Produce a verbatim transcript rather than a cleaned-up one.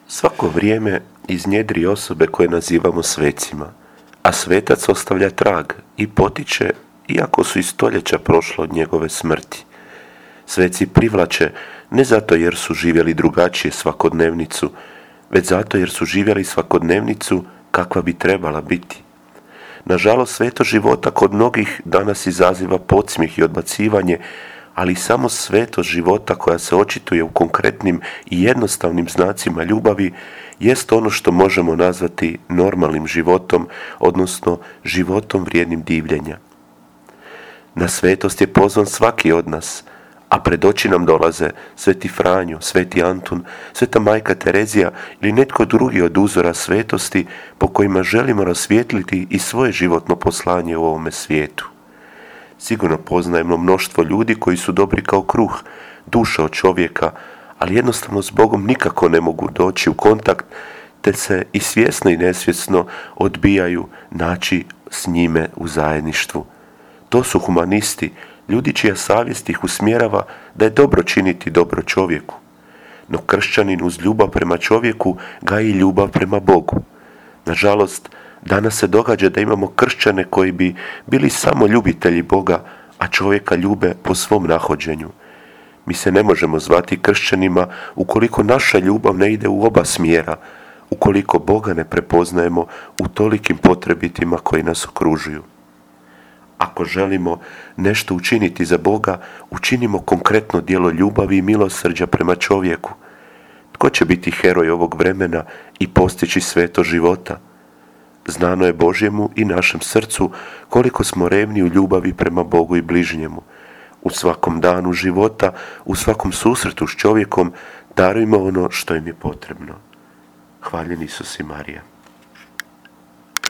Svako vrijeme iznjedri osobe koje nazivamo svecima, a svetac ostavlja trag i potiče, iako su i stoljeća prošla od njegove smrti. Sveci privlače ne zato jer su živjeli drugačije svakodnevnicu, već zato jer su živjeli svakodnevnicu kakva bi trebala biti. Nažalost, svetost života kod mnogih danas izaziva podsmijeh i odbacivanje, ali samo svetost života koja se očituje u konkretnim i jednostavnim znacima ljubavi jest ono što možemo nazvati normalnim životom, odnosno životom vrijednim divljenja. Na svetost je pozvan svaki od nas, a pred oči nam dolaze Sveti Franjo, Sveti Antun, Sveta Majka Terezija ili netko drugi od uzora svetosti po kojima želimo rasvijetliti i svoje životno poslanje u ovome svijetu. Sigurno poznajemo mnoštvo ljudi koji su dobri kao kruh, duša od čovjeka, ali jednostavno s Bogom nikako ne mogu doći u kontakt, te se i svjesno i nesvjesno odbijaju naći s njime u zajedništvu. To su humanisti, ljudi čija savjest ih usmjerava da je dobro činiti dobro čovjeku. No kršćanin uz ljubav prema čovjeku gaji ljubav prema Bogu. Nažalost, danas se događa da imamo kršćane koji bi bili samo ljubitelji Boga, a čovjeka ljube po svom nahođenju. Mi se ne možemo zvati kršćanima ukoliko naša ljubav ne ide u oba smjera, ukoliko Boga ne prepoznajemo u tolikim potrebitima koji nas okružuju. Ako želimo nešto učiniti za Boga, učinimo konkretno djelo ljubavi i milosrđa prema čovjeku. Tko će biti heroj ovog vremena i postići sveto života? Znano je Božjemu i našem srcu koliko smo revni u ljubavi prema Bogu i bližnjemu. U svakom danu života, u svakom susretu s čovjekom, darujmo ono što im je potrebno. Hvaljen Isus i Marija.